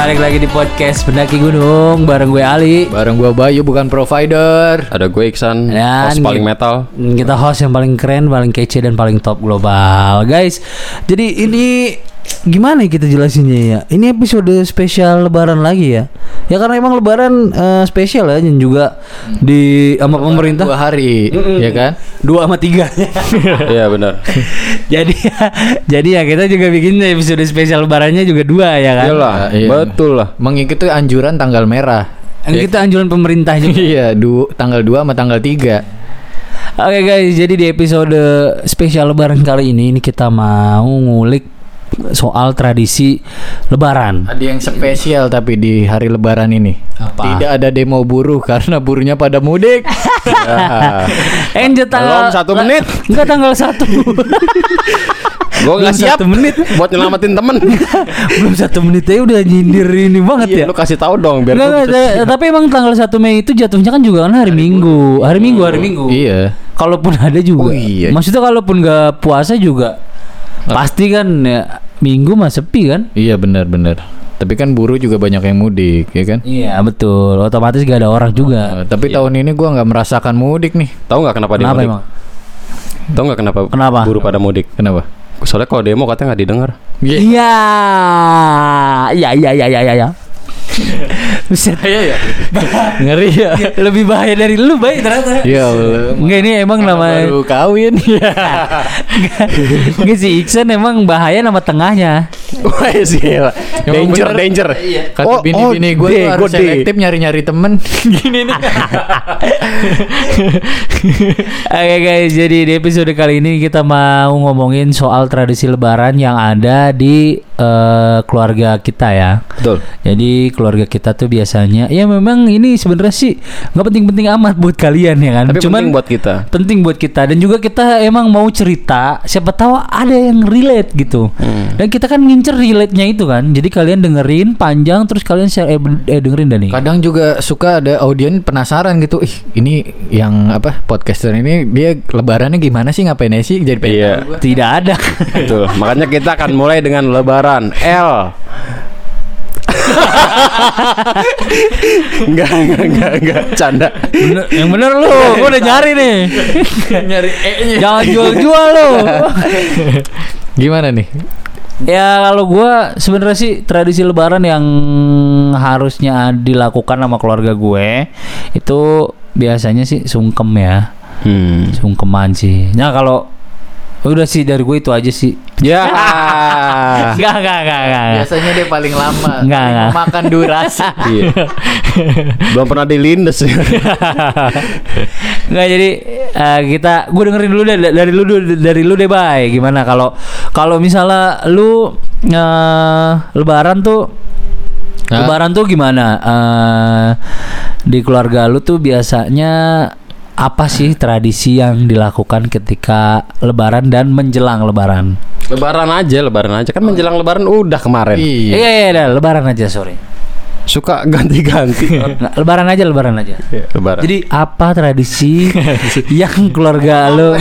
balik lagi di podcast Pendaki Gunung bareng gue Ali, bareng gue Bayu bukan provider. Ada gue Iksan, dan host paling metal. Kita host yang paling keren, paling kece dan paling top global, guys. Jadi ini gimana kita jelasinnya ya? Ini episode spesial Lebaran lagi ya. Ya karena emang Lebaran spesial ya, dan juga di sama pemerintah 2 hari, ya kan? 2 sama 3. Iya benar. jadi ya kita juga bikin episode spesial Lebarannya juga 2 ya kan? Iyalah, Iya. betul lah. Mengikuti anjuran tanggal merah. Kita anjuran pemerintah juga. Iya, tanggal 2 sama tanggal 3. Oke guys, jadi di episode spesial Lebaran kali ini kita mau ngulik soal tradisi Lebaran. Ada yang spesial tapi di hari Lebaran ini. Apa? Tidak ada demo buruh karena buruhnya pada mudik. Enjet tanggal Belum 1 menit. Enggak tanggal 1. Gue nggak siap 1 menit buat nyelamatin temen. Belum 1 menit aja udah nyindir ini banget ya. Lu kasih tahu dong biar Enggak, gue bisa. tapi emang tanggal 1 Mei itu jatuhnya kan juga kan hari Minggu. Hari Minggu. Iya. Kalaupun ada juga. Oh, iya. Maksudnya kalaupun nggak puasa juga pasti kan ya, Minggu mah sepi kan? Iya benar. Tapi kan buruh juga banyak yang mudik, ya kan? Iya betul. Otomatis gak ada orang juga. Tapi tahun ini gua nggak merasakan mudik nih. Tahu nggak kenapa dia Kenapa mudik? emang? Tahu nggak kenapa? Kenapa? Buruh pada mudik? Kenapa? Soalnya kalau demo katanya nggak didengar. Iya. Iya. Buset. Iya ya. Ngeri ya. Lebih bahaya dari lu, Bay, ternyata. Ya Allah. Enggak, ini emang namanya Baru kawin. Enggak sih, Iksan emang bahaya nama tengahnya. Wah sih. Emang bener. Danger. Kata bini-bini gue tuh harus selektif nyari-nyari temen. Gini nih. Oke guys, jadi di episode kali ini kita mau ngomongin soal tradisi Lebaran yang ada di keluarga kita ya. Betul. Jadi keluarga kita tuh biasanya ya memang ini sebenarnya sih nggak penting-penting amat buat kalian ya kan. Tapi Cuman penting buat kita. Penting buat kita, dan juga kita emang mau cerita. Siapa tahu ada yang relate gitu. Dan kita kan ngincer relate-nya itu kan. Jadi kalian dengerin panjang terus kalian share dengerin dan nih. Kadang juga suka ada audien penasaran gitu. Ini yang apa podcaster ini dia lebarannya gimana sih, ngapain aja sih, jadi pengen Iya. tahu gua. Tidak ada. Betul. Makanya kita akan mulai dengan Lebaran. L. Enggak, canda. Yang bener lu, gua udah nyari nih. Nyari E-nya. Jangan jual-jual lu. Gimana nih? Ya kalau gua sebenarnya sih tradisi Lebaran yang harusnya dilakukan sama keluarga gue itu biasanya sih sungkem ya. Sungkeman sih. Nah kalau udah sih dari gue itu aja sih. Ya. Enggak. Biasanya dia paling lama. Enggak. Makan durasi. Iya. Belum pernah dilindes. Enggak, jadi gue dengerin dulu deh dari lu deh, Bay. Gimana kalau misalnya lu Lebaran tuh gimana? Di keluarga lu tuh biasanya apa sih tradisi yang dilakukan ketika Lebaran dan menjelang Lebaran? Lebaran aja kan menjelang Lebaran udah kemarin. Iya, Lebaran aja, sorry. Suka ganti-ganti. Nah, Lebaran aja. Ya, Lebaran. Jadi apa tradisi yang keluarga lu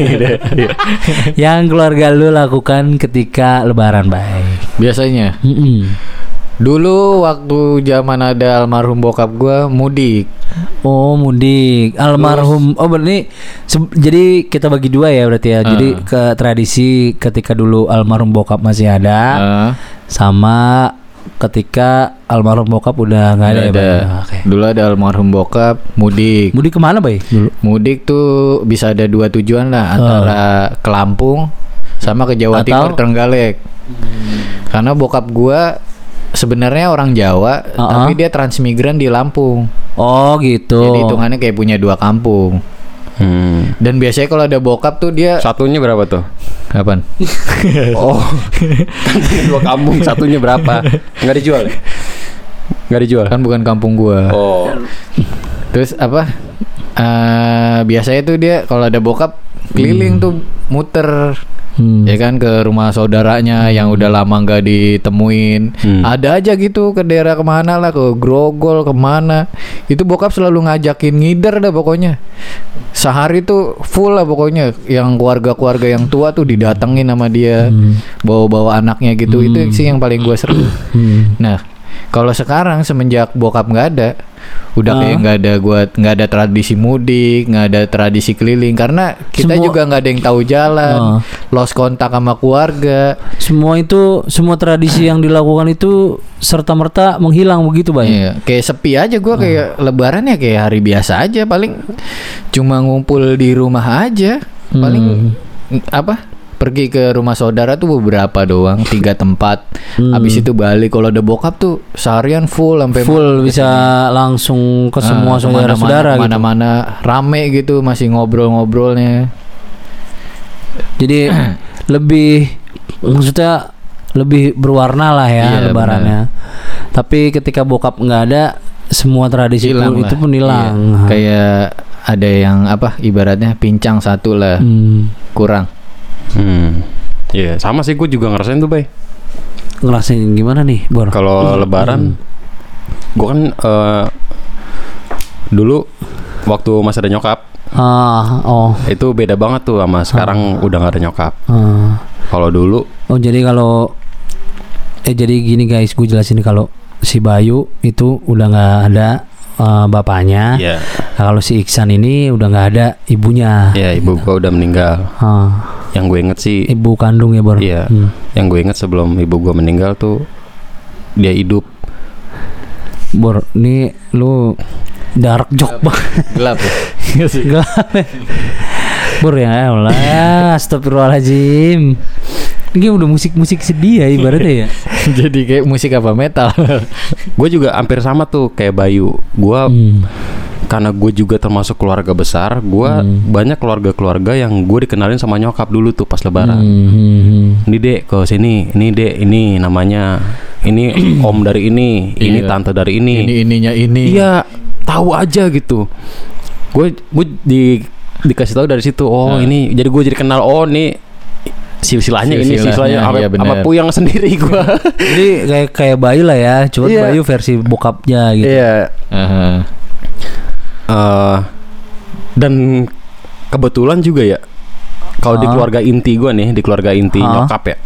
lakukan ketika Lebaran, baik? Biasanya. Dulu waktu zaman ada almarhum bokap gua mudik. Oh, mudik. Almarhum. Oh, berarti jadi kita bagi 2 ya berarti ya. Jadi ke tradisi ketika dulu almarhum bokap masih ada sama ketika almarhum bokap udah nggak ada ya, Bay? Oke. Dulu ada almarhum bokap mudik. Mudik kemana, Bay? Dulu. Mudik tuh bisa ada 2 tujuan lah, antara ke Lampung sama ke Jawa Timur, Trenggalek. Karena bokap gua sebenarnya orang Jawa, tapi dia transmigran di Lampung. Oh gitu. Jadi hitungannya kayak punya 2 kampung. Dan biasanya kalau ada bokap tuh dia Satunya berapa tuh? kapan? Oh, kan punya 2 kampung, satunya berapa? Nggak dijual ya? Nggak dijual? Kan bukan kampung gua. Oh. Terus apa? Biasanya tuh dia kalau ada bokap keliling tuh muter. Ya kan, ke rumah saudaranya yang udah lama nggak ditemuin. Ada aja gitu ke daerah kemana lah, ke Grogol kemana. Itu bokap selalu ngajakin ngider dah pokoknya. Sehari tuh full lah pokoknya. Yang keluarga-keluarga yang tua tuh didatengin sama dia, bawa-bawa anaknya gitu. Itu sih yang paling gue seru. Nah Kalau sekarang semenjak bokap nggak ada, udah kayak nggak ada tradisi mudik, nggak ada tradisi keliling karena kita juga nggak ada yang tahu jalan, lost kontak sama keluarga. Semua tradisi yang dilakukan itu serta merta menghilang begitu, Bay. Iya, kayak sepi aja gua kayak lebaran ya kayak hari biasa aja, paling cuma ngumpul di rumah aja, paling pergi ke rumah saudara tuh beberapa doang, 3 tempat. Habis itu balik. Kalau ada bokap tuh seharian full sampai bisa langsung ke semua saudara-saudara gitu. Mana-mana rame gitu, masih ngobrol-ngobrolnya. Jadi maksudnya lebih berwarna lah ya lebarannya. Bener. Tapi ketika bokap nggak ada, semua tradisi itu pun hilang. Iya. Kayak ada yang ibaratnya pincang satu lah, kurang. Iya, sama sih gue juga ngerasain tuh, Bay. Ngerasain gimana nih, Bor? Kalau lebaran gue kan dulu waktu masih ada nyokap. Itu beda banget tuh sama sekarang udah gak ada nyokap. Kalau dulu jadi gini guys, gue jelasin kalau si Bayu itu udah nggak ada bapaknya. Nah, kalau si Iksan ini udah nggak ada ibunya. Iya, ibu gue udah meninggal. Yang gue inget sih ibu kandung ya, Bor. Iya. Yang gue inget sebelum ibu gue meninggal tuh dia hidup. Bor, ini lu dark joke banget. Gelap ya. Gelap ya. Bor, ya Allah ya, astagfirullahaladzim. Ini udah musik sedih ya ibaratnya ya. Jadi kayak musik metal. Gue juga hampir sama tuh kayak Bayu. Gue karena gue juga termasuk keluarga besar, gue banyak keluarga-keluarga yang gue dikenalin sama nyokap dulu tuh pas lebaran. Ini dek ke sini, ini dek ini namanya, ini om dari ini tante dari ini, ininya ini. Iya, tahu aja gitu. Gue dikasih tahu dari situ. Ini jadi gue jadi kenal. Nih silsilahnya sama puyang sendiri gue. Jadi kayak Bayu lah ya, cuma Bayu versi bokapnya gitu. Iya. Dan kebetulan juga ya, kalau di keluarga inti gue nih, di keluarga inti nyokap ya,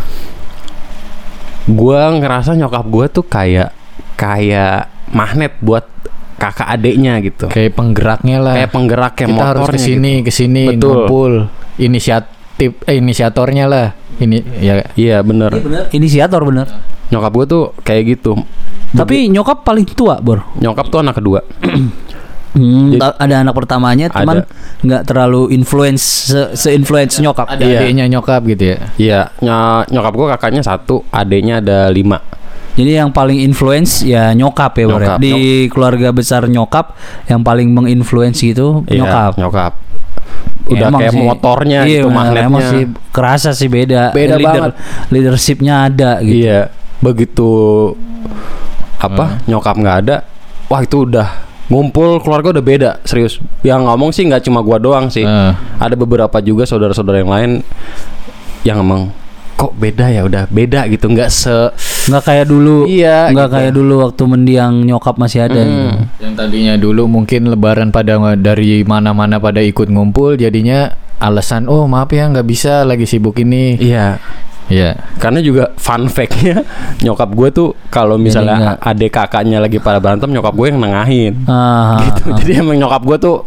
gue ngerasa nyokap gue tuh kayak magnet buat kakak adeknya gitu. Kayak penggeraknya lah. Kayak penggeraknya kita motornya. Harus kesini ngumpul. Inisiatornya lah. Ini ya. Iya bener. Inisiator bener. Nyokap gue tuh kayak gitu. Tapi nyokap paling tua, Bor. Nyokap tuh anak kedua. Ada anak pertamanya, teman nggak terlalu se-influence nyokap. Ada adiknya nyokap gitu ya. Iya, nyokap gue kakaknya 1, adiknya ada 5. Jadi yang paling influence ya nyokap ya, Bor. Di keluarga besar nyokap yang paling menginfluence gitu nyokap. Nyokap. Udah kayak sih, motornya gitu, magnetnya. Emang sih kerasa sih beda banget. Leadershipnya ada gitu. Iya, begitu nyokap nggak ada, wah itu udah ngumpul keluarga udah beda, serius. Yang ngomong sih nggak cuma gua doang sih, ada beberapa juga saudara-saudara yang lain yang emang kok beda ya, udah beda gitu, nggak kayak dulu. Iya, nggak gitu. kayak dulu waktu mendiang nyokap masih ada gitu. Yang tadinya dulu mungkin lebaran pada dari mana-mana pada ikut ngumpul, jadinya alasan maaf ya nggak bisa lagi sibuk ini. Iya. Karena juga fun fact-nya nyokap gue tuh kalau misalnya adik kakaknya lagi pada berantem, nyokap gue yang nengahin. Gitu. Jadi emang nyokap gue tuh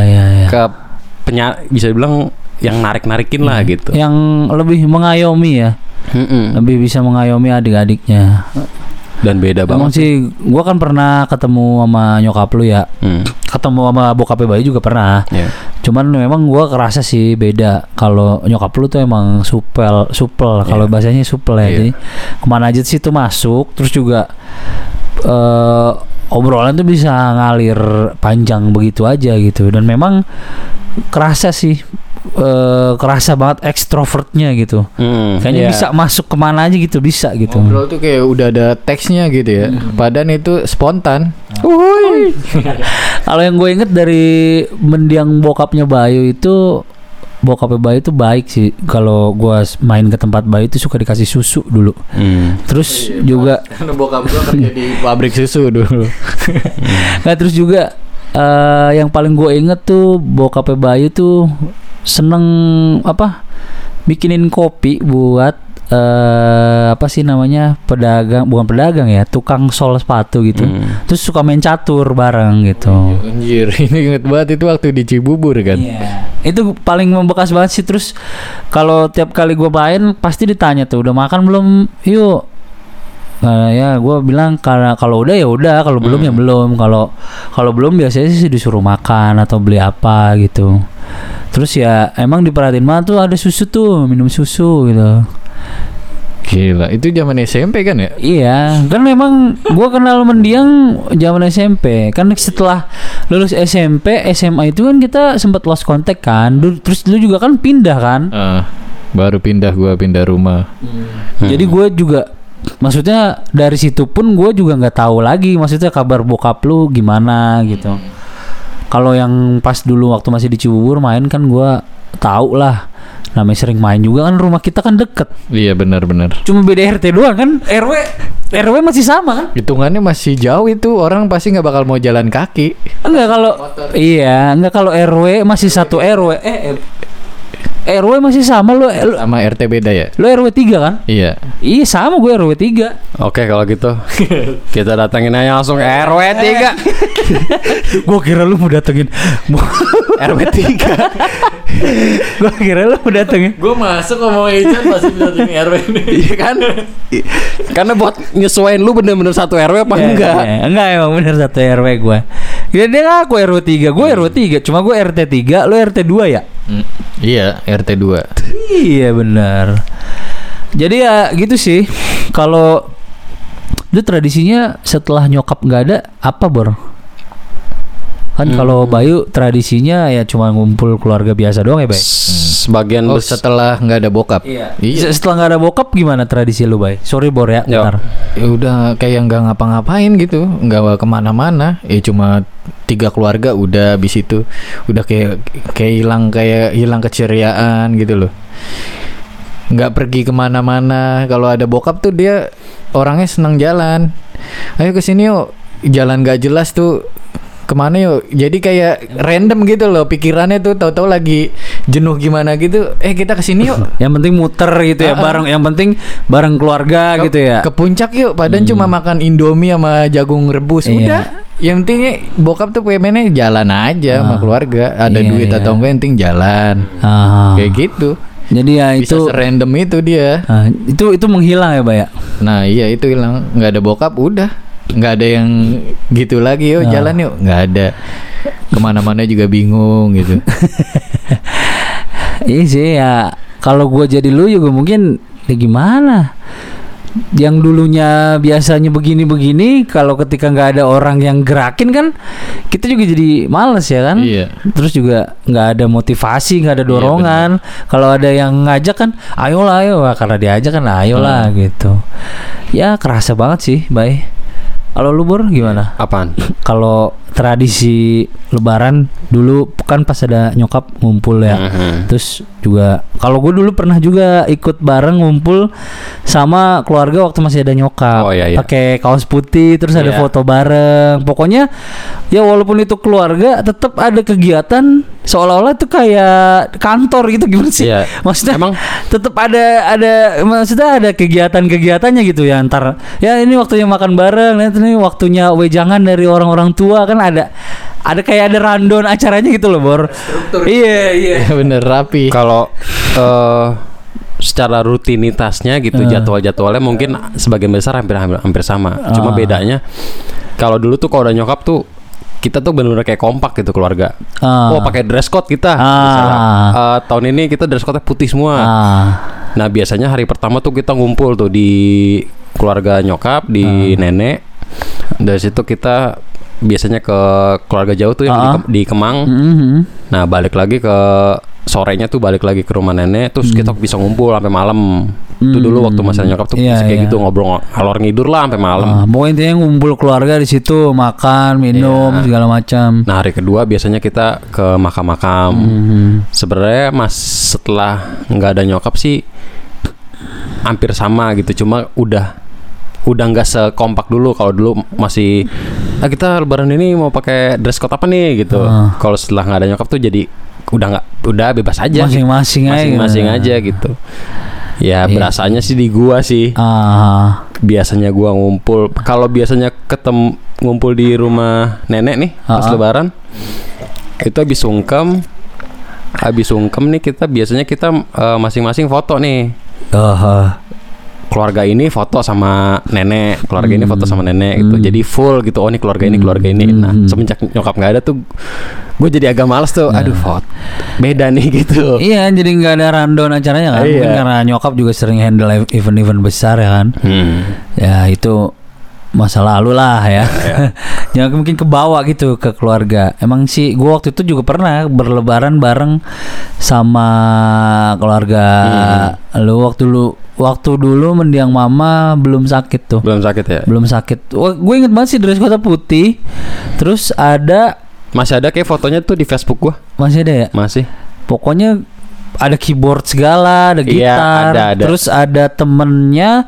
bisa dibilang yang narik-narikin lah gitu. Yang lebih mengayomi ya. Lebih bisa mengayomi adik-adiknya. Dan beda banget. Emang sih gue kan pernah ketemu sama nyokap lu ya. Ketemu sama bokapnya Bayu juga pernah. Cuman memang gue kerasa sih beda. Kalau nyokap lu tuh emang supel. Kalau bahasanya supel ya. Jadi kemana aja sih tuh masuk. Terus juga obrolan tuh bisa ngalir panjang begitu aja gitu. Dan memang kerasa sih, kerasa banget ekstrovertnya gitu. Kayaknya bisa masuk kemana aja gitu, bisa gitu. Ngobrol tuh kayak udah ada teksnya gitu ya. Padahal itu spontan. Kalau yang gue inget dari mendiang bokapnya Bayu itu, bokapnya Bayu itu baik sih. Kalau gue main ke tempat Bayu itu suka dikasih susu dulu. Terus juga karena bokap gue kerja di pabrik susu dulu. Nah terus juga yang paling gue inget tuh bokapnya Bayu tuh seneng bikinin kopi buat apa sih namanya, pedagang, bukan pedagang ya, tukang sol sepatu gitu. Terus suka main catur bareng gitu. Anjir, ini inget banget itu waktu di Cibubur kan. Iya. Itu paling membekas banget sih. Terus kalau tiap kali gue main pasti ditanya tuh, udah makan belum? Yuk. Ya gue bilang karena kalau udah ya udah, kalau belum ya belum. Kalau belum biasanya sih disuruh makan atau beli apa gitu. Terus ya emang diperhatiin banget tuh, ada susu tuh, minum susu gitu. Gila, itu zaman SMP kan ya? Iya, kan memang gua kenal mendiang zaman SMP. Kan setelah lulus SMP, SMA itu kan kita sempat lost contact kan. Terus lu juga kan pindah kan? Baru gua pindah rumah. Jadi gua juga, maksudnya dari situ pun gua juga nggak tahu lagi, maksudnya kabar bokap lu gimana gitu. Kalau yang pas dulu waktu masih di Cibubur main kan gua tahu lah. Namanya sering main juga kan, rumah kita kan deket. Iya benar. Cuma beda RT doang kan, RW masih sama kan. Hitungannya masih jauh itu, orang pasti nggak bakal mau jalan kaki. Enggak kalau RW masih satu RW. RW masih sama lu sama RT beda ya? Lu RW 3 kan? Iya. Iya sama, gue RW 3. Oke kalau gitu kita datengin aja langsung RW 3. Gue kira lu mau datengin RW 3. Gue kira lu mau datengin. Gue masuk ngomong Ican pasti datengin RW ini. Iya kan? Karena buat nyesuaiin lu bener-bener satu RW apa enggak? Enggak, emang bener satu RW gue. Dia ngaku RW 3, gue RW 3. Cuma gue RT 3, lu RT 2 ya? Iya, RT 2. Iya benar. Jadi ya gitu sih. Kalau itu tradisinya setelah nyokap nggak ada apa Bor? Kan kalau Bayu tradisinya ya cuma ngumpul keluarga biasa doang ya Bay? Sebagian setelah nggak ada bokap. Iya. Setelah nggak ada bokap gimana tradisi lu Bay? Sorry Bor ya. Bentar. Ya udah kayak nggak ngapa-ngapain gitu, nggak kemana-mana. Ya cuma 3 keluarga udah, habis itu udah kayak hilang keceriaan gitu loh. Nggak pergi kemana-mana. Kalau ada bokap tuh dia orangnya senang jalan. Ayo kesini yuk, jalan nggak jelas tuh kemana yuk. Jadi kayak random gitu loh pikirannya tuh, tahu-tahu lagi jenuh gimana gitu, kita kesini yuk. Yang penting muter gitu ya, bareng. Yang penting bareng keluarga gitu ya. Ke puncak yuk, padahal cuma makan Indomie sama jagung rebus. Udah. Yang penting bokap tuh pengennya jalan aja sama keluarga. Ada duit atau enggak, yang penting jalan. Kayak gitu. Jadi ya bisa itu random itu dia. Itu menghilang ya, Bay ya. Nah, iya itu hilang. Enggak ada bokap udah. Nggak ada yang gitu lagi, yuk jalan yuk, nggak ada. Kemana-mana juga bingung gitu. Iya sih ya, kalau gue jadi lu juga mungkin ya gimana. Yang dulunya biasanya begini-begini, kalau ketika nggak ada orang yang gerakin kan, kita juga jadi males ya kan. Iya. Terus juga nggak ada motivasi, nggak ada dorongan. Kalau ada yang ngajak kan, ayolah ayo, karena diajak kan ayolah gitu. Ya kerasa banget sih, Bay. Kalau lu Bor gimana? Apaan? Kalau tradisi Lebaran dulu kan pas ada nyokap ngumpul ya. Terus juga kalau gue dulu pernah juga ikut bareng ngumpul sama keluarga waktu masih ada nyokap. Oh, iya. Pakai kaos putih, terus ada foto bareng. Pokoknya ya walaupun itu keluarga, tetap ada kegiatan seolah-olah itu kayak kantor gitu, gimana sih? Iya. Maksudnya emang tetap ada maksudnya ada kegiatan-kegiatannya gitu ya, antar ya ini waktunya makan bareng, ini waktunya wejangan dari orang-orang tua kan, ada kayak ada rundown acaranya gitu loh Bor. Iya bener rapi. Kalau secara rutinitasnya gitu, jadwal-jadwalnya mungkin sebagian besar hampir sama. Cuma bedanya kalau dulu tuh kalau udah nyokap tuh kita tuh benar-benar kayak kompak gitu keluarga. Oh pakai dress code kita. Misalnya, tahun ini kita dress code putih semua. Nah biasanya hari pertama tuh kita ngumpul tuh di keluarga nyokap, di nenek. Dari situ kita biasanya ke keluarga jauh tuh yang di Kemang. Nah balik lagi ke sorenya tuh balik lagi ke rumah nenek, terus kita bisa ngumpul sampai malam. Itu dulu waktu masa nyokap tuh kayak gitu, ngobrol ngalor ngidur lah sampai malam. Pokoknya intinya ngumpul keluarga di situ, makan, minum, segala macam. Nah hari kedua biasanya kita ke makam-makam. Sebenarnya setelah nggak ada nyokap sih hampir sama gitu, cuma udah nggak sekompak dulu. Kalau dulu masih kita Lebaran ini mau pakai dress code apa nih gitu. Kalau setelah nggak ada nyokap tuh jadi udah bebas aja, masing-masing aja gitu. Ya berasanya sih di gua sih. Biasanya gua ngumpul. Kalau biasanya ngumpul di rumah nenek nih pas lebaran. Itu habis sungkem nih kita biasanya masing-masing foto nih. Keluarga ini foto sama nenek, keluarga ini foto sama nenek gitu. Jadi full gitu. Oh, ini keluarga ini, keluarga ini. Nah, semenjak nyokap nggak ada tuh gue jadi agak males tuh. Aduh, foto beda nih gitu. Iya, jadi nggak ada rundown acaranya kan. Mungkin karena nyokap juga sering handle event-event besar ya kan. Ya itu masa lalu lah ya. Yang mungkin kebawa gitu ke keluarga. Emang sih gue waktu itu juga pernah berlebaran bareng sama keluarga waktu dulu mendiang mama belum sakit tuh. Belum sakit ya? Belum sakit. Gue inget banget sih dress code putih. Terus masih ada kayak fotonya tuh di Facebook gua. Masih ada ya? Masih. Pokoknya ada keyboard segala, ada gitar. Iya, ada. Terus ada temennya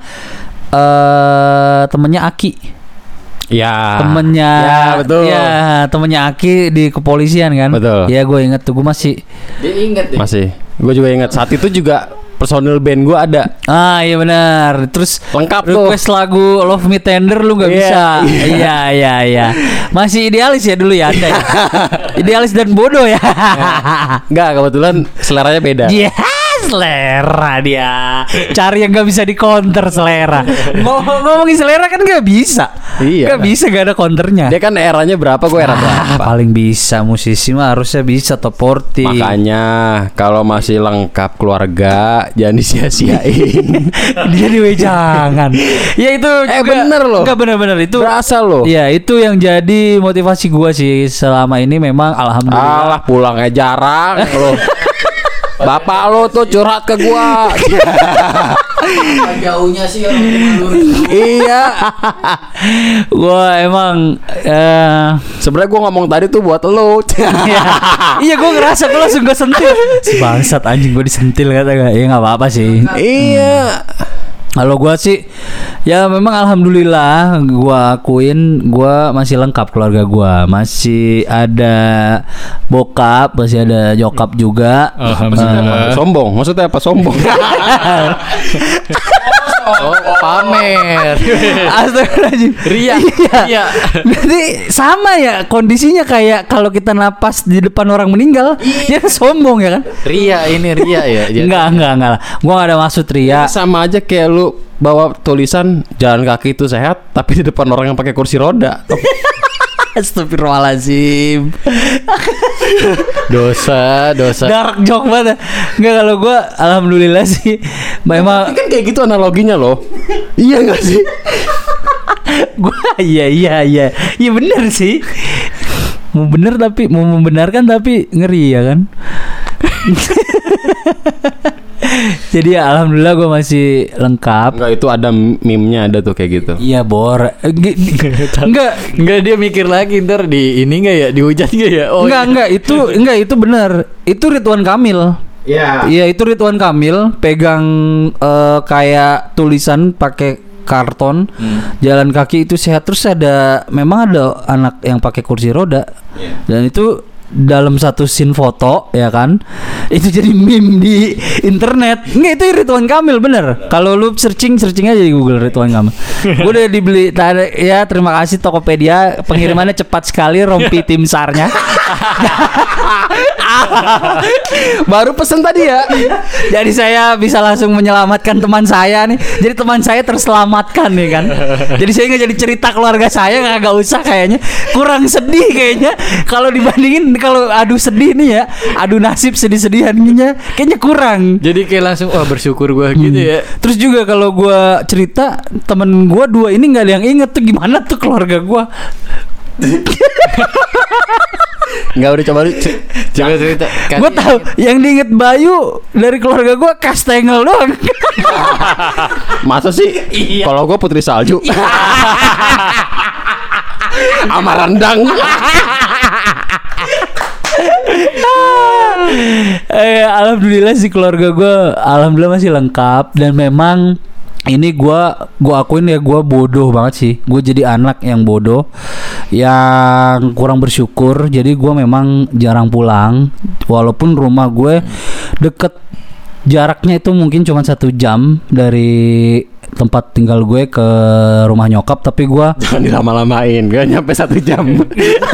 Aki. Ya. Temennya. Ya, betul. Ya, temennya Aki di kepolisian kan. Betul. Ya, gue inget tuh. Gue masih. Dia inget deh. Masih. Gue juga inget. Saat itu juga personil band gue ada. Iya benar. Terus lengkap request lagu Love Me Tender lu nggak bisa. Iya. Masih idealis ya dulu ya Anda ya. Idealis dan bodoh ya. Enggak, kebetulan seleranya beda. Iya. Selera dia. Cari yang gak bisa di counter selera. Ngomongin selera kan gak bisa. Iya. Gak bisa, gak ada counternya. Dia kan eranya berapa, gue era berapa. Paling bisa musisi mah harusnya bisa top 40. Makanya kalau masih lengkap keluarga jangan disia-siain. Dia diwejangan. Ya itu juga, bener loh. Enggak bener-bener itu. Berasa loh. Ya itu yang jadi motivasi gua sih selama ini memang alhamdulillah. Alah pulangnya jarang loh. Bapak lo tuh curhat ke gua. Jauhnya sih orang Iya. Gua emang sebenarnya gua ngomong tadi tuh buat lo. Iya gua ngerasa gua langsung gua sentil. Si bangsat anjing gua disentil kata gak. Ya enggak apa-apa sih. Iya. Kalau gue sih ya memang alhamdulillah gue akuin gue masih lengkap keluarga gue, masih ada bokap, masih ada nyokap juga. Sombong, maksudnya apa sombong? Pamer. Astagfirullahaladzim. Ria. Iya. Berarti sama ya kondisinya kayak kalau kita napas di depan orang meninggal, ya sombong ya kan? Ria ya. Enggak lah. Gua gak ada maksud ria. Sama aja kayak lu bawa tulisan jalan kaki itu sehat, tapi di depan orang yang pakai kursi roda. Astagfirullahaladzim. Dosa. Dark joke banget. Enggak, kalau gue alhamdulillah sih memang kan kayak gitu analoginya loh. Iya gak sih? Gue iya bener sih. Mau bener tapi mau membenarkan tapi ngeri ya kan. Jadi ya, alhamdulillah gue masih lengkap. Enggak, itu ada meme-nya ada tuh kayak gitu. Iya bor. Enggak dia mikir lagi ntar di ini enggak ya, dihujat enggak ya? Oh, enggak itu benar. Itu Ridwan Kamil. Iya. Iya itu Ridwan Kamil pegang kayak tulisan pakai karton, jalan kaki itu sehat. Terus memang ada anak yang pakai kursi roda, dan itu dalam satu scene foto ya kan, itu jadi meme di internet. Enggak, itu Ridwan Kamil bener. Kalau lu searching aja di Google Ridwan Kamil. Gue udah dibeli ya, terima kasih Tokopedia, pengirimannya cepat sekali, rompi tim SAR-nya. Baru pesen tadi ya. Jadi saya bisa langsung menyelamatkan teman saya nih. Jadi teman saya terselamatkan nih kan. Jadi saya nggak jadi cerita keluarga saya, nggak usah kayaknya. Kurang sedih kayaknya kalau dibandingin. Kalau adu sedih nih ya, adu nasib sedih-sedihan kayaknya kurang. Jadi kayak langsung bersyukur gue gitu ya. Terus juga kalau gue cerita, temen gue 2 ini nggak ada yang inget tuh gimana tuh keluarga gue. Nggak udah coba cerita. Gue tahu yang diinget Bayu dari keluarga gue Kastengel doang. Masa sih? Iya. Kalau gue Putri Salju. Sama rendang. Alhamdulillah sih keluarga gue alhamdulillah masih lengkap. Dan memang ini gue akuin ya, gue bodoh banget sih. Gue jadi anak yang bodoh, yang kurang bersyukur. Jadi gue memang jarang pulang, walaupun rumah gue deket jaraknya itu mungkin cuma 1 jam dari tempat tinggal gue ke rumah nyokap, tapi gue Jangan dilama-lamain, gak nyampe 1 jam. 10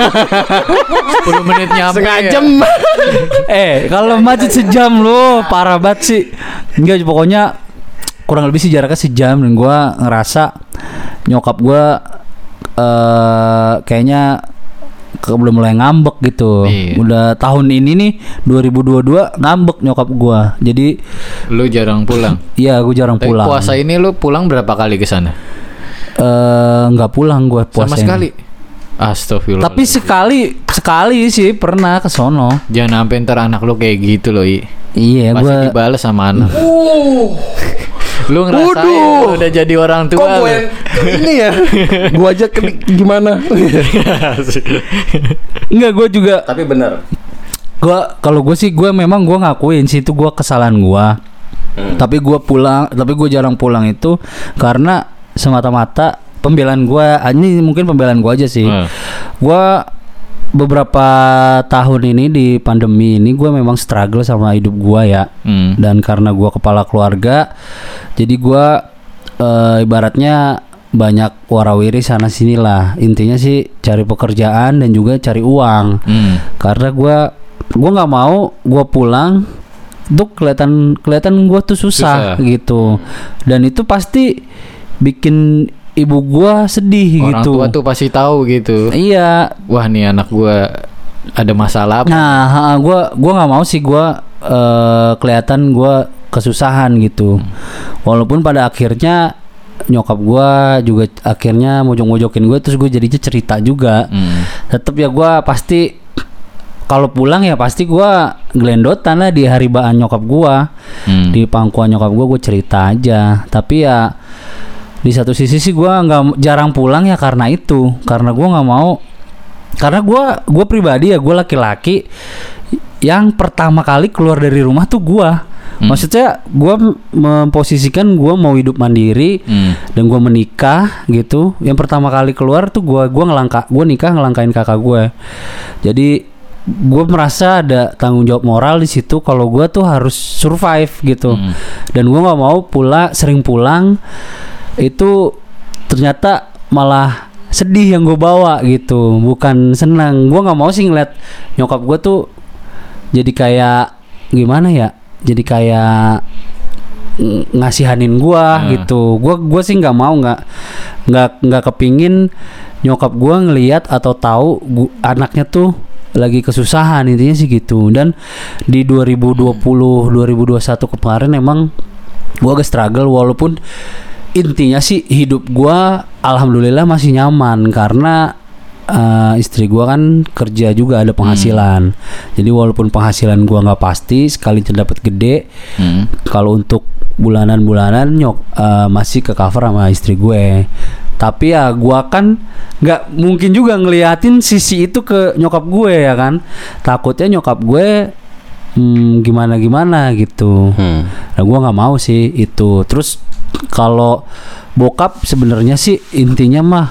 menit nyampe. Setengah ya. jam. kalau macet sejam lo parah banget sih. Enggak, pokoknya kurang lebih sih jaraknya sejam, dan gue ngerasa nyokap gue kayaknya belum mulai ngambek gitu. Iya. Udah tahun ini nih 2022 ngambek nyokap gue. Jadi Lu jarang pulang. iya, gue jarang Tapi pulang. puasa ini lu pulang berapa kali ke sana? Nggak pulang gue puasa Sama ini. sekali. Astagfirullah. Tapi sekali sih pernah ke sono. jangan sampai ntar anak lu kayak gitu loh, Iya, pasti gue dibales sama anak. Lu ngerasain lu udah jadi orang tua. Kok gue ini ya? Gua aja gimana? enggak, gue juga. Tapi benar. Kalau gue sih, gue memang gue ngakuin sih itu gue kesalahan gue. Tapi gue jarang pulang itu karena semata-mata pembelaan gue. Ini mungkin pembelaan gue aja sih. Gue beberapa tahun ini di pandemi ini gue memang struggle sama hidup gue ya. Dan karena gue kepala keluarga, jadi gue ibaratnya banyak warawiri sana sini lah. Intinya sih cari pekerjaan dan juga cari uang. Karena gue nggak mau gue pulang tuh kelihatan gue tuh susah gitu. Dan itu pasti bikin ibu gua sedih Orang gitu. tua tuh pasti tahu gitu. Iya. Wah, nih anak gua ada masalah apa? Nah, gua nggak mau sih gua kelihatan gua kesusahan gitu. Walaupun pada akhirnya nyokap gua juga akhirnya mojok-mojokin gua, terus gue jadinya cerita juga. Tetep ya gua pasti kalau pulang ya pasti gua gelendotan lah di haribaan nyokap gua. Di pangkuan nyokap gua cerita aja. Tapi ya di satu sisi sih gue jarang pulang ya karena itu, karena gue nggak mau, karena gue pribadi ya, gue laki-laki yang pertama kali keluar dari rumah tuh gue. Maksudnya gue memposisikan gue mau hidup mandiri dan gue menikah gitu. Yang pertama kali keluar tuh gue nikah ngelangkain kakak gue. Jadi gue merasa ada tanggung jawab moral di situ kalau gue tuh harus survive gitu. Dan gue nggak mau sering pulang itu ternyata malah sedih yang gue bawa gitu, bukan senang. Gue nggak mau sih ngeliat nyokap gue tuh jadi kayak gimana ya, jadi kayak ngasihanin gue gitu. Gue sih nggak mau, nggak kepingin nyokap gue ngelihat atau tahu anaknya tuh lagi kesusahan, intinya sih gitu. Dan di 2020 2021 kemarin emang gue agak struggle, walaupun intinya sih hidup gua alhamdulillah masih nyaman karena istri gua kan kerja juga, ada penghasilan. Jadi walaupun penghasilan gua nggak pasti, sekali dapat gede, kalau untuk bulanan masih ke cover sama istri gue. Tapi ya gua kan nggak mungkin juga ngeliatin sisi itu ke nyokap gue ya kan. Takutnya nyokap gue gimana gitu. Nah gua nggak mau sih itu. Terus kalau bokap sebenarnya sih intinya mah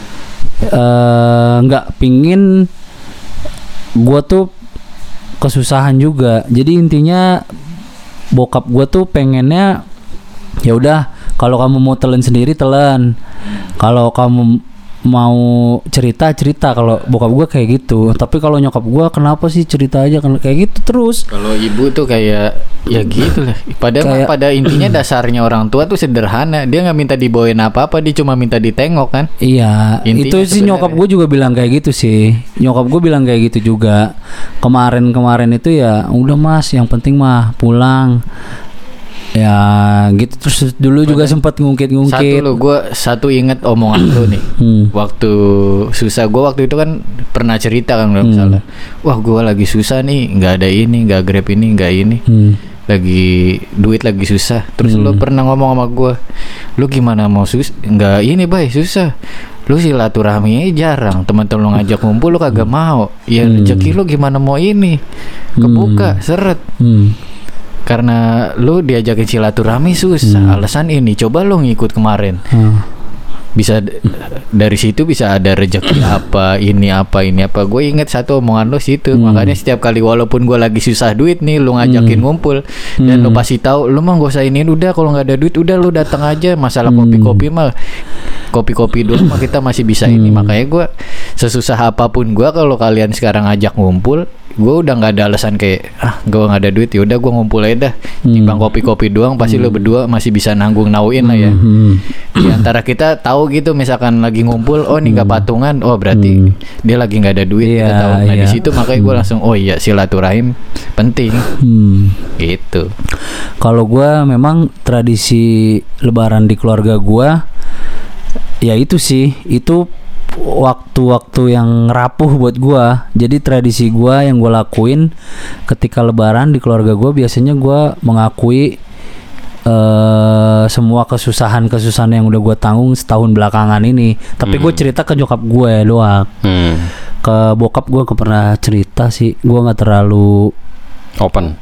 nggak pingin gue tuh kesusahan juga. Jadi intinya bokap gue tuh pengennya ya udah, kalau kamu mau telan sendiri telan, kalau kamu mau cerita. Kalau bokap gue kayak gitu. Tapi kalau nyokap gue kenapa sih cerita aja kayak gitu terus. Kalau ibu tuh kayak ya gitu lah. Padahal pada intinya dasarnya orang tua tuh sederhana. Dia nggak minta dibawain apa-apa, dia cuma minta ditengok kan. Iya, intinya itu sih sebenarnya. Nyokap gue juga bilang kayak gitu sih. Nyokap gue bilang kayak gitu juga. Kemarin itu ya udah mas, yang penting mah pulang. Ya gitu. Terus dulu juga sempat ngungkit-ngungkit. Satu inget omongan lu nih. Waktu susah, gue waktu itu kan pernah cerita kan kalau misalnya, wah gue lagi susah nih, nggak ada ini, nggak Grab ini, nggak ini, lagi duit lagi susah. Terus lu pernah ngomong sama gue, lu gimana mau nggak ini bay susah. Lu silaturahmi jarang, teman-teman lu ngajak ngumpul lu kagak mau. Ya rezeki lu gimana mau ini kebuka seret. Karena lu diajakin silaturahmi susah, alasan ini. Coba lu ngikut kemarin. bisa dari situ bisa ada rezeki apa ini. Gue inget satu omongan lo situ, makanya setiap kali walaupun gue lagi susah duit nih, lu ngajakin ngumpul dan lu pasti tahu, lu mah gak usah ini, udah kalau nggak ada duit udah lu datang aja, masalah kopi-kopi mah kopi-kopi dulu mah kita masih bisa ini. Makanya gue sesusah apapun gue, kalau kalian sekarang ajak ngumpul, gue udah nggak ada alasan kayak gue nggak ada duit, ya udah gue ngumpul aja dah, timbang kopi-kopi doang pasti lo berdua masih bisa nauin lah ya. Di antara kita tahu gitu, misalkan lagi ngumpul, oh nih nggak patungan, oh berarti dia lagi nggak ada duit, kita tahu. Nah di situ makanya gue langsung oh iya, silaturahim penting. Gitu. Kalau gue memang tradisi Lebaran di keluarga gue, ya itu sih, itu waktu-waktu yang rapuh buat gua. Jadi tradisi gua yang gua lakuin ketika Lebaran di keluarga gua, biasanya gua mengakui semua kesusahan yang udah gua tanggung setahun belakangan ini. Tapi gua cerita ke nyokap gue doang. Ke bokap gua gak pernah cerita sih. Gua nggak terlalu open.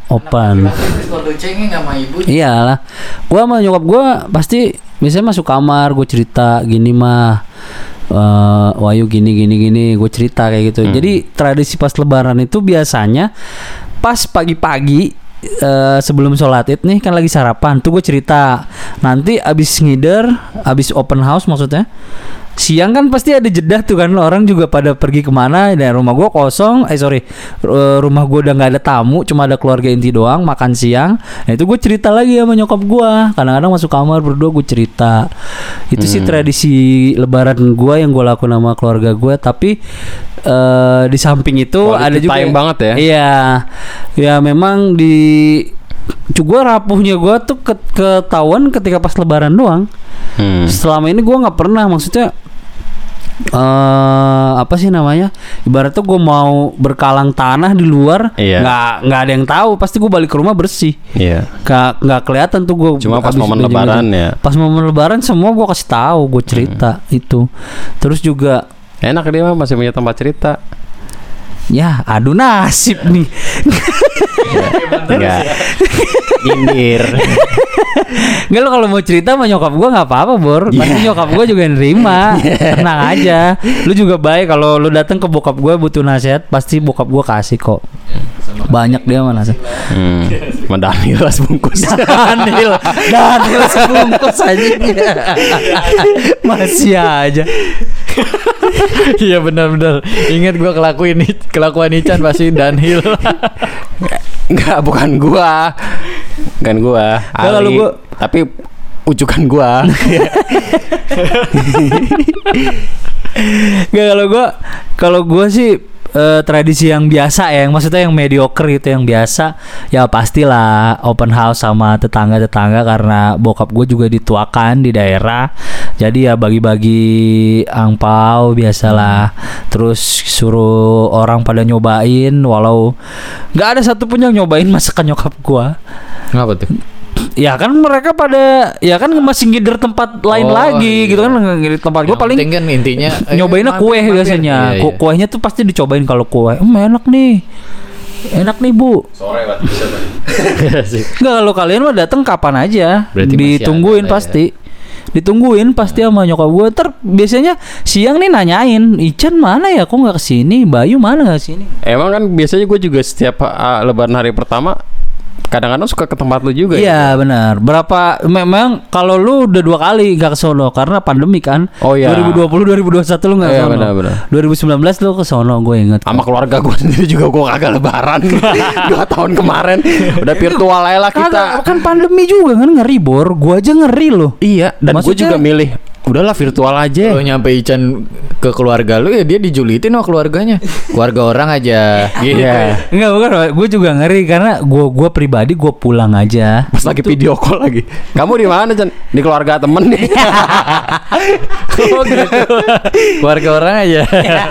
Iyalah, gua sama nyokap gua pasti biasanya masuk kamar, gue cerita gini mah. Wahyu gini gue cerita kayak gitu. Jadi tradisi pas Lebaran itu biasanya pas pagi-pagi sebelum sholat id nih, kan lagi sarapan tuh gue cerita. Nanti abis open house maksudnya, siang kan pasti ada jeda tuh kan, orang juga pada pergi kemana, dan rumah gue kosong. Rumah gue udah nggak ada tamu, cuma ada keluarga inti doang makan siang. Nah itu gue cerita lagi sama nyokap gue. Kadang-kadang masuk kamar berdua gue cerita. Itu sih tradisi Lebaran gue yang gue lakukan sama keluarga gue. Tapi di samping itu ada juga time banget ya. Iya, ya memang gue rapuhnya gue tuh ketahuan ketika pas Lebaran doang. Selama ini gue nggak pernah, maksudnya apa sih namanya, ibaratnya gue mau berkalang tanah di luar, nggak ada yang tahu, pasti gue balik ke rumah bersih. Nggak kelihatan tuh gue. Cuma pas momen Lebaran ya. Pas momen Lebaran semua gue kasih tahu, gue cerita itu. Terus juga enak dia mah masih punya tempat cerita. Ya, aduh nasib nih. Enggak. Nyindir. Enggak, lo kalau mau cerita sama nyokap gue nggak apa-apa, Bor. Pasti nyokap gue juga nerima. Tenang aja. Lu juga baik, kalau lu datang ke bokap gue butuh nasihat, pasti bokap gue kasih kok. Banyak dia mana sih? Daniel sebungkus. Daniel sebungkus aja. Masih aja. Iya benar-benar. Ingat gue kelakuan Ican pasti Daniel. Enggak, bukan gua. Ali, tapi ujukan gua. Enggak, kalau gua sih tradisi yang biasa ya, yang maksudnya yang mediocre gitu, yang biasa ya pastilah open house sama tetangga-tetangga, karena bokap gue juga dituakan di daerah, jadi ya bagi-bagi angpau biasalah, terus suruh orang pada nyobain, walau nggak ada satupun yang nyobain masakan nyokap gue. Kenapa tuh? Ya kan mereka pada masih ngider tempat lain lagi gitu kan. Ngider tempat gue paling kan intinya nyobainnya kue biasanya. Kuenya tuh pasti dicobain kalau kue. Enak nih Bu. Sore banget bisa banget. Enggak, kalau kalian mah datang kapan aja. Berarti ditungguin pasti. Ditungguin pasti sama nyokap gue. Biasanya siang nih nanyain, Ican mana ya, kok nggak kesini? Bayu mana nggak kesini? Emang kan biasanya gue juga setiap Lebaran hari pertama kadang-kadang suka ke tempat lu juga. Iya benar. Memang kalau lu udah 2 kali gak ke sono karena pandemi kan. Oh iya. 2020 2021 lu gak ke sono. Benar. 2019 lu ke sono, gue inget. Sama keluarga gue sendiri juga gue kagak Lebaran. 2 tahun kemarin udah virtual aja lah kita. Kan pandemi juga kan, ngeri Bor. Gue aja ngeri loh. Iya. Dan gue juga milih udahlah virtual aja. Kalau nyampe Ican ke keluarga lu ya dia dijulitin sama keluarganya. Keluarga orang aja. Iya. Enggak, bukan. Gue juga ngeri karena gue pribadi gue pulang aja. Pas lagi video call lagi. Kamu di mana, Chan? Di keluarga temen nih. Oh gitu. Keluarga orang aja.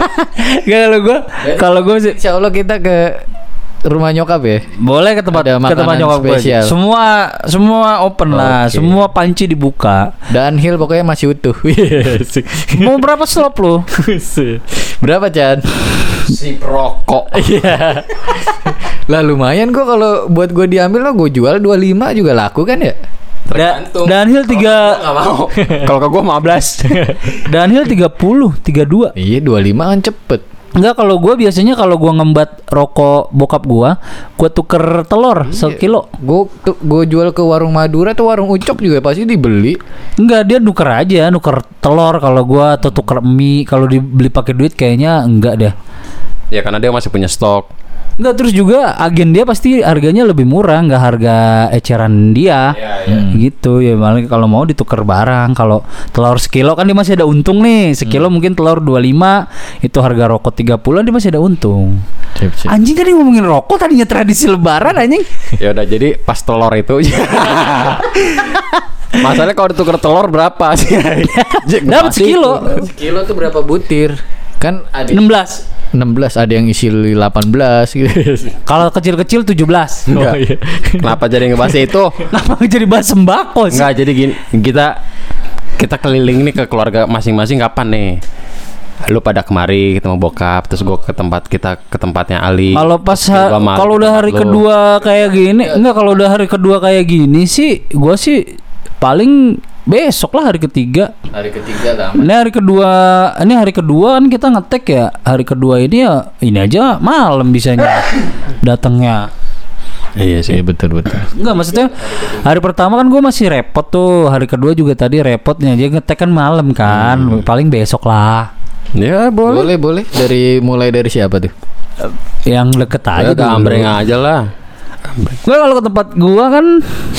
Kalau gue sih insya Allah kita ke rumah nyokap ya. Boleh ke tempat nyokap gue. Semua open lah, semua panci dibuka. Dan Hill pokoknya masih utuh. Mau berapa slop lo? Berapa, Chan? Si perokok. Iya. Lah lumayan kok kalau buat gue diambil lo gue jual 25 juga laku kan ya? Tergantung. Downhill 3. Nggak mau. Kalau ke gua 15. Downhill 30, 32. Iya 25 kan cepet. Enggak, kalau gue biasanya kalau gue ngembat rokok bokap gue tuker telur sekilo. Gue jual ke warung Madura tuh, warung Ucok juga pasti dibeli. Enggak, dia nuker telur kalau gue, atau tuker mie. Kalau dibeli pakai duit kayaknya enggak deh. Ya karena dia masih punya stok. Enggak, terus juga agen dia pasti harganya lebih murah, enggak harga eceran dia. Gitu ya, malah kalau mau ditukar barang. Kalau telur sekilo kan dia masih ada untung nih. Sekilo mungkin telur 25, itu harga rokok 30, dia masih ada untung. Sip. Anjing, tadi ngomongin rokok, tadinya tradisi lebaran anjing. Ya udah, jadi pas telur itu masalahnya kalau ditukar telur berapa sih? Dapat sekilo. Sekilo tuh berapa butir? Kan ada 16. 16, ada yang isi 18 gitu. Kalau kecil-kecil 17. Enggak. Kenapa jadi ngebahas itu? Kenapa jadi bahas sembako sih? Enggak, jadi gini, kita keliling nih ke keluarga masing-masing kapan nih? Lu pada kemari ketemu bokap, terus gue ke tempatnya Ali. Kalau pas kalau udah hari kedua kayak gini, enggak, kalau udah hari kedua kayak gini sih, gue sih paling besok lah, hari ketiga. Hari ketiga lah. Ini hari kedua kan kita ngetek ya. Hari kedua ini ya ini aja malam bisanya datangnya. Iya sih, betul. Enggak, maksudnya hari pertama kan gue masih repot tuh. Hari kedua juga tadi repotnya. Dia ngetek kan malam kan. Paling besok lah. Ya boleh. Boleh. Mulai dari siapa tuh? Yang deket aja Ya gambreng aja lah. Gue kalau ke tempat gua kan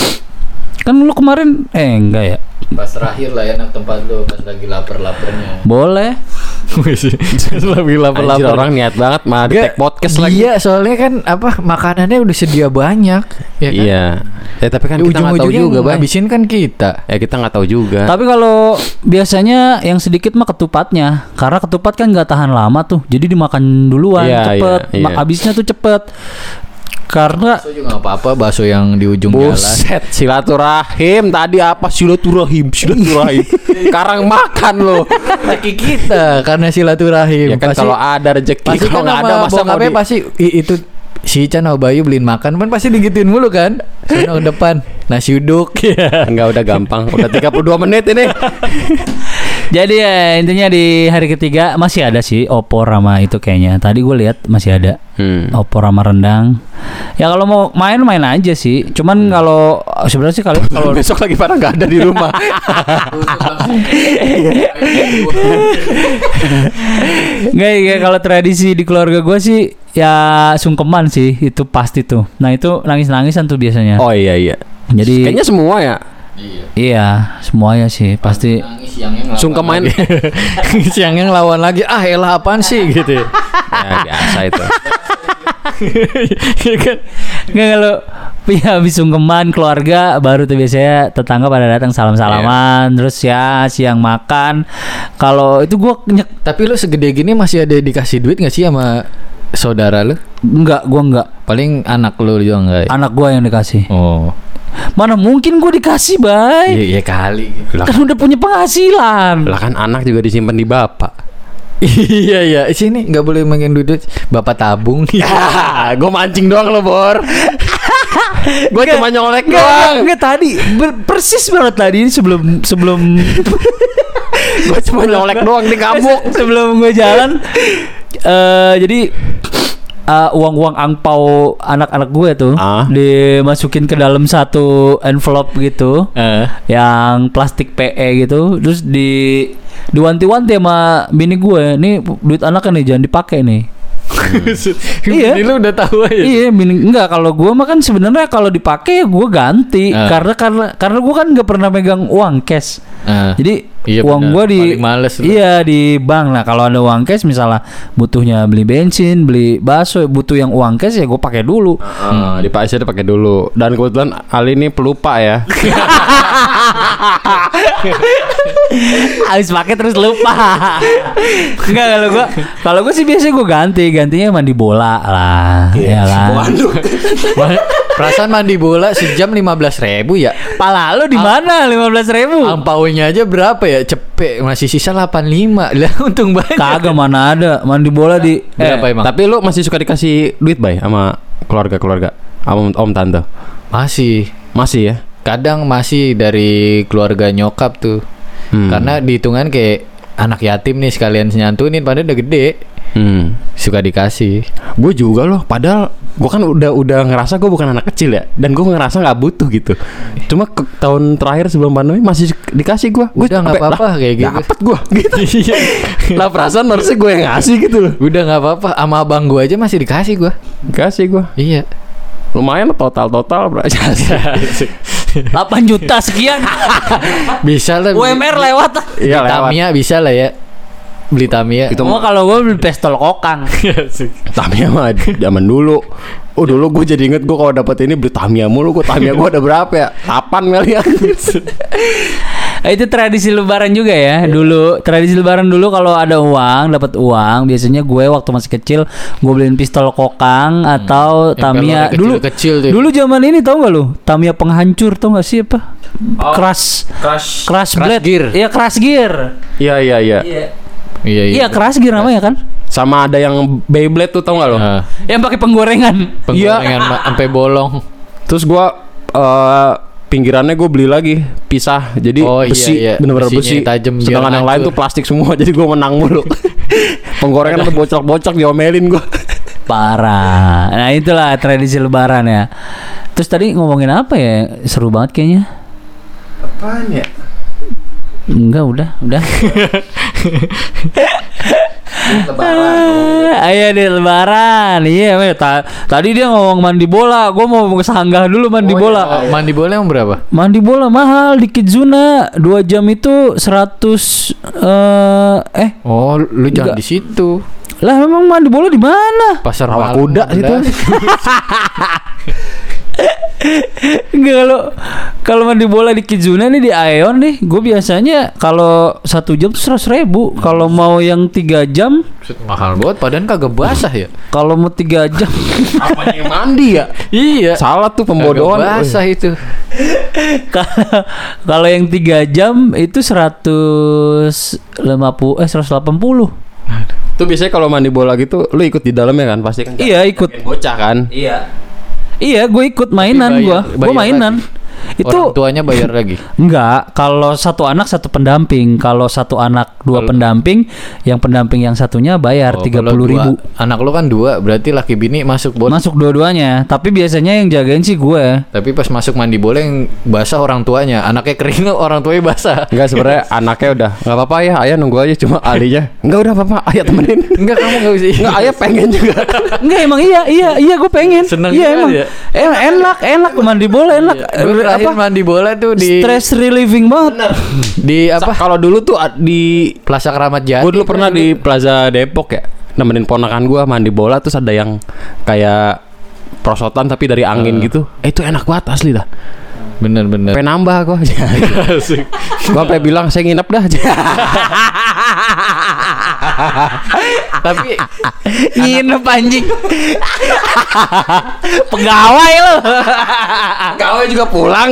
lu kemarin enggak ya? Pas terakhir lah, enak tempat lu pas lagi lapar-laparnya. Boleh. Lagi Anjir, orang niat banget mah di take podcast lagi. Iya, soalnya kan makanannya udah sedia banyak, ya kan? Iya. Ya tapi kan kita nggak tahu juga, Bang. Habisin kan kita. Ya kita nggak tahu juga. Tapi kalau biasanya yang sedikit mah ketupatnya, karena ketupat kan nggak tahan lama tuh, jadi dimakan duluan, cepet. Habisnya tuh cepet. Karena bakso juga nggak apa-apa, bakso yang di ujung jalan. Buset, silaturahim tadi apa silaturahim. Sekarang makan lo. Laki kita karena silaturahim. Ya kan kalau ada rezeki, pasti kalau kan nggak ada masa mau pasti itu si Ican sama Bayu beliin makan kan pasti digituin mulu kan. Sono depan nasi uduk. Enggak, udah gampang. Udah 32 menit ini. jadi ya intinya di hari ketiga masih ada sih opor sama itu kayaknya. Tadi gue lihat masih ada opor sama rendang. Ya kalau mau main aja sih. Cuman kalau sebenarnya sih kalau besok lagi pada nggak ada di rumah. Nggak, kalau tradisi di keluarga gue sih ya sungkeman sih, itu pasti tuh. Nah itu nangis-nangisan tuh biasanya. Oh iya. Jadi kayaknya semua ya. Iya, semuanya sih pasti. Sungkeman. Siangnya ngelawan lagi. Ah, elah apaan sih gitu. Ya biasa itu. Kan nggak, kalau ya habis sungkeman keluarga baru tuh biasanya tetangga pada datang salam-salaman, terus ya siang makan. Kalau itu gua Tapi lu segede gini masih ada dikasih duit nggak sih sama saudara lu? Enggak, gua enggak. Paling anak lu juga enggak. Anak gua yang dikasih. Oh. Mana mungkin gue dikasih, Bay? Iya kali. Kan udah punya penghasilan. Lah kan anak juga disimpan di bapak. Iya. Sini nggak boleh main duit. Bapak tabung. Ya, gue mancing doang lo, Bor. Gue cuma nyolek doang. Enggak tadi persis banget tadi sebelum Gue cuma nyolek doang di kampung. Sebelum gue jalan jadi uang-uang angpau anak-anak gue tuh dimasukin ke dalam satu envelope gitu, yang plastik PE gitu, terus diwanti-wanti sama bini gue, nih duit anaknya nih jangan dipakai nih. Iya, lu udah tahu aja. Iya, enggak, kalau gue mah kan sebenarnya kalau dipakai ya gue ganti, karena gue kan nggak pernah megang uang cash. Jadi uang gue di bank. Nah kalau ada uang cash misalnya butuhnya beli bensin, beli bakso, butuh yang uang cash ya gue pakai dulu. Di Pak Asyir pakai dulu. Dan kebetulan Ali ini pelupa ya. Habis pakai terus lupa. Enggak, kalau gue sih biasanya gue gantinya mandi bola lah, ya kan. Perasaan mandi bola sejam 15.000 ya. Pala lu di mana 15.000? Ampaunya aja berapa ya? Cepet masih sisa 85. Lah untung banget. Kagak, mana ada mandi bola di berapa emang? Tapi lu masih suka dikasih duit, Bay, sama keluarga sama om tante? Masih ya? kadang masih dari keluarga nyokap tuh. Karena dihitungan kayak anak yatim nih sekalian nyantunin padahal udah gede. Suka dikasih. Gue juga loh, padahal gue kan udah ngerasa gue bukan anak kecil ya, dan gue ngerasa nggak butuh gitu. Cuma tahun terakhir sebelum pandemi masih dikasih gue. Udah nggak apa-apa kayak gitu. Dapet gue gitu. Lah perasaan harusnya gue yang ngasih gitu loh. Udah nggak apa-apa. Sama abang gue aja masih dikasih gue. Kasih gue. Iya. Lumayan total berapa? 8 juta sekian. Bisa lah. UMR lewat. Iya lewat. Tamiya bisa lah ya. Beli Tamiya. Itu Mau kalau gue beli pistol kokang. Tamiya mah zaman dulu. Oh dulu gue jadi inget gue kalau dapet ini beli Tamiya mulu. Gue Tamiya gue ada berapa ya? 8 kali ya. Itu tradisi lebaran juga ya. Dulu tradisi lebaran dulu kalau ada uang, dapat uang, biasanya gue waktu masih kecil gue beliin pistol kokang atau Tamiya. Kecil tuh. Dulu zaman ini tau gak lu? Tamiya penghancur tau gak sih apa? Crash blade. Gear. Iya Crash Gear. Iya. Iya Crash Gear namanya kan? Sama ada yang Beyblade tuh tau gak lo? Yang pakai penggorengan. Penggorengan sampai bolong. Terus gue pinggirannya gue beli lagi pisah, jadi besi, bener-bener besi. Tajam, sedangkan yang lain tuh plastik semua, jadi gue menang mulu. Penggorengan sampai bocok-bocok diomelin gue. Parah. Nah itulah tradisi lebaran ya. Terus tadi ngomongin apa ya? Seru banget kayaknya. Apaan ya? Enggak, udah. Lebaran. Ayo deh lebaran. Iya, tadi dia ngomong mandi bola. Gue mau sanggah dulu mandi bola. Mandi bola yang berapa? Mandi bola mahal di Kidzuna. 2 jam itu 100 Oh, lu jangan di situ. Lah memang mandi bola di mana? Pasar Rawa Kuda situ. Enggak, kalau mandi bola di Kidzuna nih di Aeon nih, gue biasanya kalau 1 jam tuh 100.000. Kalau mau yang 3 jam mahal banget, padahal kagak basah ya. Kalau mau 3 jam Apanya yang mandi ya? Iya. Salah tuh pembodohan. Kagak basah itu. Kalau yang 3 jam itu 180. Tuh biasanya kalau mandi bola gitu, lu ikut di dalamnya kan? Pasti kan? Iya ikut. Bocah kan? Iya, gue ikut mainan, gue mainan. Itu orang tuanya bayar lagi. Enggak, kalau satu anak satu pendamping. Kalau satu anak 2 pendamping, yang pendamping yang satunya bayar 30.000. Anak lu kan 2, berarti laki bini masuk Masuk dua-duanya. Tapi biasanya yang jagain sih gue. Tapi pas masuk mandi bola yang basah orang tuanya, anaknya kering orang tuanya basah. Enggak, sebenarnya anaknya udah nggak apa-apa ya, ayah nunggu aja, cuma alinya enggak, udah apa-apa, ayah temenin. Enggak, kamu enggak usah. Enggak, ayah pengen juga. Enggak, emang iya gue pengen. Seneng iya emang. ya? Enak mandi bola enak. Terakhir mandi bola tuh di stress relieving banget. Di apa? Kalau dulu tuh di Plaza Keramat Jati. gue dulu pernah di Plaza Depok ya, nemenin ponakan gue mandi bola, terus ada yang kayak prosotan tapi dari angin gitu. Itu enak banget asli dah. Bener. Pengen nambah gue. Gue sampai bilang saya nginep dah. Tapi Nginep anjing. Pegawai lo. Pegawai juga pulang.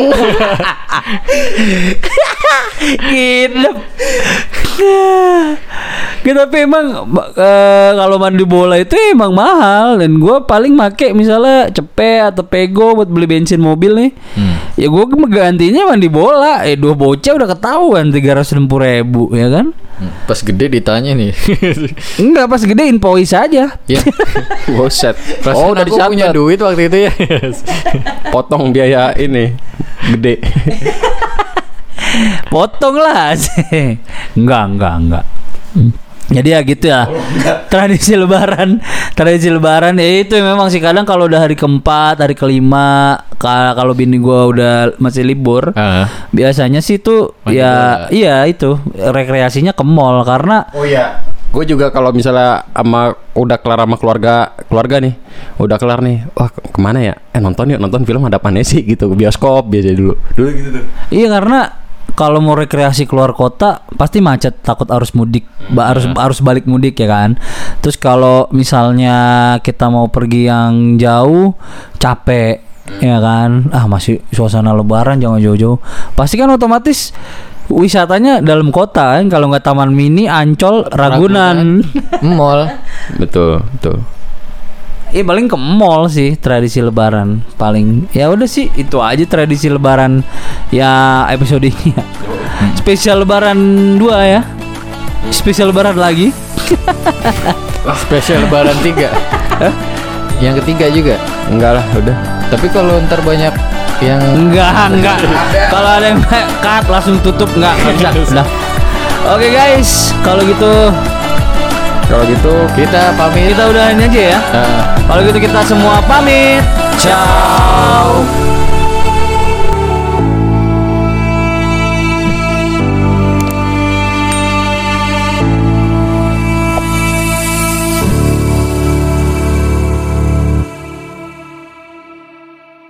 Nginep. Tapi emang kalau mandi bola itu emang mahal. Dan gue paling make misalnya Cepe atau Pego buat beli bensin mobil nih. Ya gue gantinya mandi bola. 2 bocah udah ketahuan 360.000 ya kan. pas gede ditanya nih. Enggak, pas gede invoice aja. Ya. Buset. Oh, udah aku punya duit waktu itu ya. Potong biaya ini gede. Potong lah sih. Enggak. Jadi ya gitu ya. Tradisi lebaran ya itu memang sih, kadang kalau udah hari keempat, hari kelima, kalau bini gua udah masih libur, biasanya sih tuh ya iya itu rekreasinya ke mall karena oh iya. Gue juga kalau misalnya udah kelar sama keluarga nih, udah kelar nih, wah kemana ya? Nonton film ada apaan sih gitu, bioskop biasa dulu gitu tuh. Iya, karena kalau mau rekreasi keluar kota pasti macet, takut arus mudik, harus balik mudik ya kan. Terus kalau misalnya kita mau pergi yang jauh capek ya kan, masih suasana lebaran jangan jauh-jauh. Pasti kan otomatis wisatanya dalam kota kan, kalau nggak Taman Mini, Ancol, Ragunan. Mall. Betul. paling ke mall sih tradisi lebaran. Paling ya udah sih itu aja tradisi lebaran ya episode ini ya. Spesial lebaran 2 ya. Spesial lebaran lagi. Spesial lebaran 3. Yang ketiga juga. Enggak lah, udah. Tapi kalau ntar banyak yang Enggak. Kalau ada yang cut langsung tutup enggak bisa. Udah. Oke guys, kalau gitu kita pamit. kita udahin aja ya. Kalau gitu kita semua pamit. Ciao.